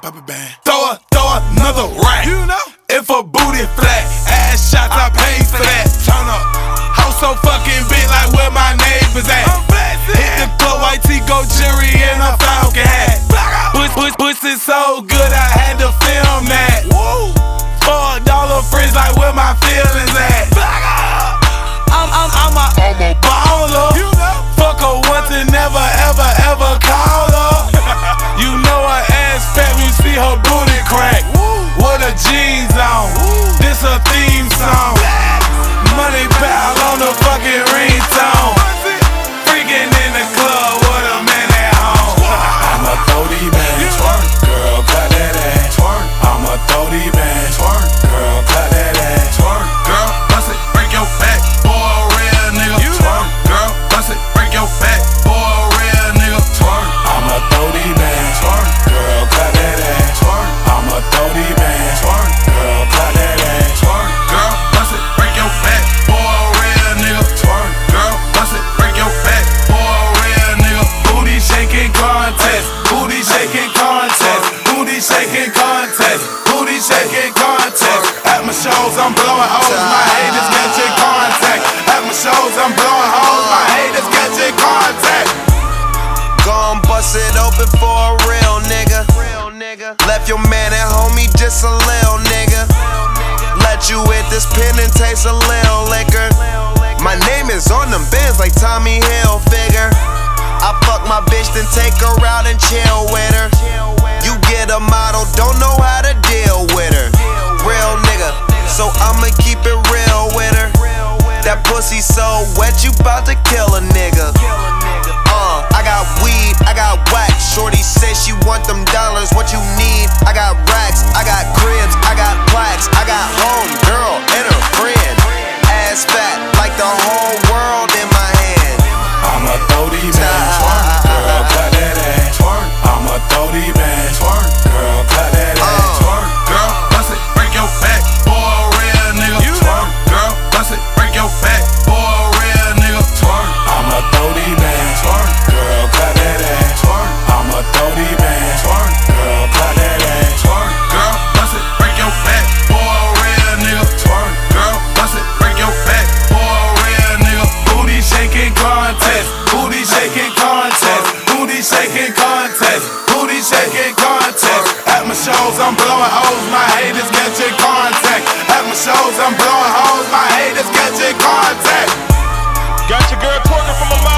pop a band. Throw another rack. You know? If a booty flat, ass shots, I pay for that. Turn up. House so fucking big, like where my neighbors at. Hit the club, white tee, go jury, and a Falcon hat. Pussy so good, I had to film that. $4 fridge, like where my feelings at. I'm a baller. Fuck her once and never, ever call her. You know her ass fat when you see her booty crack. With her jeans on, this a theme song. Money pal on the fucking ringtone. Freaking in the club with a man at home. I'ma throw these bands, girl, clap that ass. I'ma throw these bands, girl, clap that ass. Girl, bust it, break your back, boy, a real nigga. Girl, bust it, break your back, boy, a real nigga. I'ma throw these bands, girl, clap that ass. I'ma throw these bands, girl, clap that ass. Girl, bust it, break your back, boy, a real nigga. Girl, bust it, break your back, boy, a real nigga. Booty shaking contest, booty shaking contest, booty shaking contest, booty shaking contest. At my shows, I'm blowing hoes, my haters catching contact. At my shows, I'm blowing hoes, my haters catching contact. Gon' bust it open for a real nigga. Left your man at home, he just a lil nigga. Let you hit this pin and taste a lil liquor. My name is on them bins like Tommy Hilfiger. I fuck my bitch, then take her out and chill with her. You get a model, don't know how to deal with her. Real nigga, so I'ma keep it real with her. That pussy so wet, you bout to kill a nigga. I got weed, I got wax. Shorty says she want them dollars, what you need? I got racks, I got cribs, I got plaques. I got home girl and her friend. Ass fat like the whole world in my hand. I'ma throw these bands, girl, clap that ass. I'ma throw these bands, girl, clap that ass. Girl, bust it, break your back, boy, a real nigga. Girl, bust it, break your back, boy, a real nigga. I'ma throw these bands, girl, clap that ass. I'ma throw these bands, girl, clap that ass. Girl, bust it, break your back, boy, a real nigga. Girl, bust it, break your back, boy, a real nigga. Booty shaking contest, booty shaking contest, booty shaking contest, booty shaking contest. At my shows, I'm blowing hoes, my haters catching contact. At my shows, I'm blowing hoes, my haters catching contact. Got your girl twerking from a mile.